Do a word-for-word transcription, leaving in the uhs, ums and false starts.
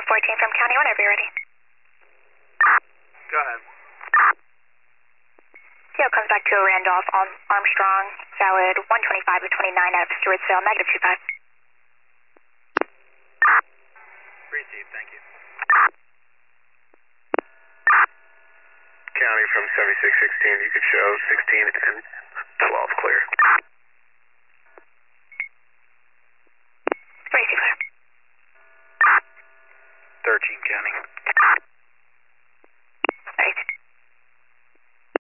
fourteen from County, whenever you're ready. Go ahead. T O comes back to a Randolph on Armstrong, valid one twenty-five to twenty-nine out of Stewartsville, negative two five. Received, thank you. County from seventy-six sixteen, you could show sixteen and twelve clear. Racing clear. thirteen County.